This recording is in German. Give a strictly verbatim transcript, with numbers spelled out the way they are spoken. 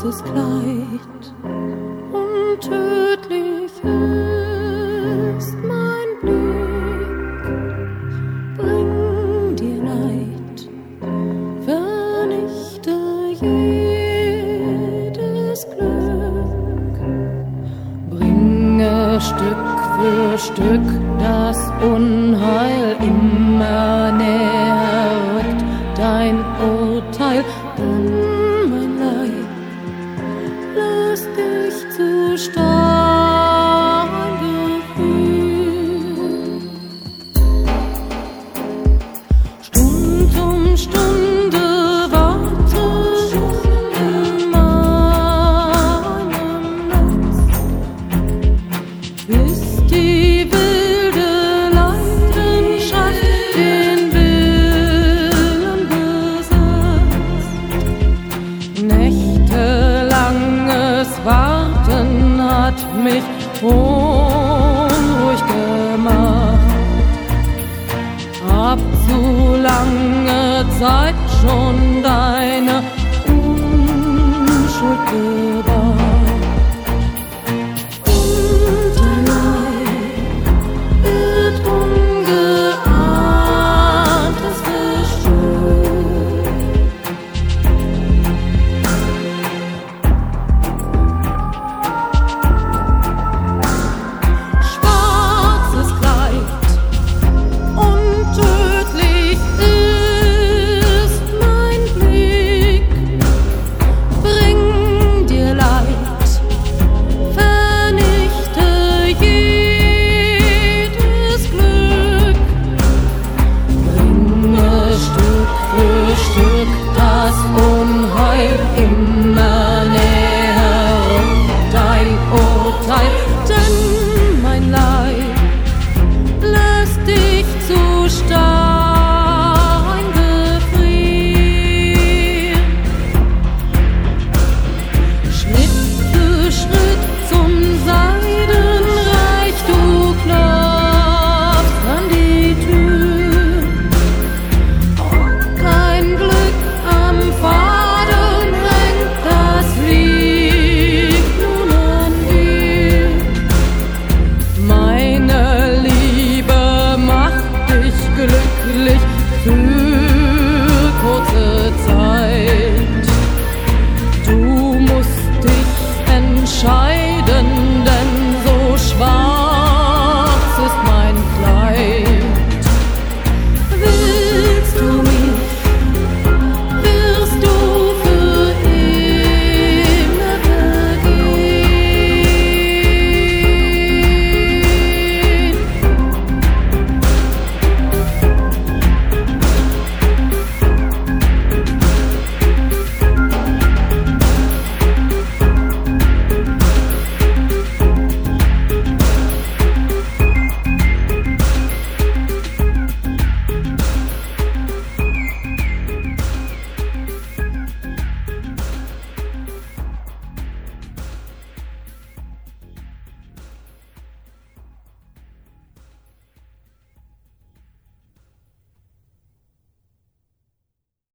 weißes Kleid und tödlich ist mein Blick. Bring dir Leid, vernichte jedes Glück, bringe Stück für Stück das Unheil immer näher rückt dein Urteil, dann mein Leib lässt dich zu starren Gefühl. Stund um Stunde warte in meinem Netz, bis die wilde Leidenschaft den Willen besetzt. Nächtelanges Warten hat mich unruhig gemacht. Hab zu lange Zeit schon deine Unschuld gebracht.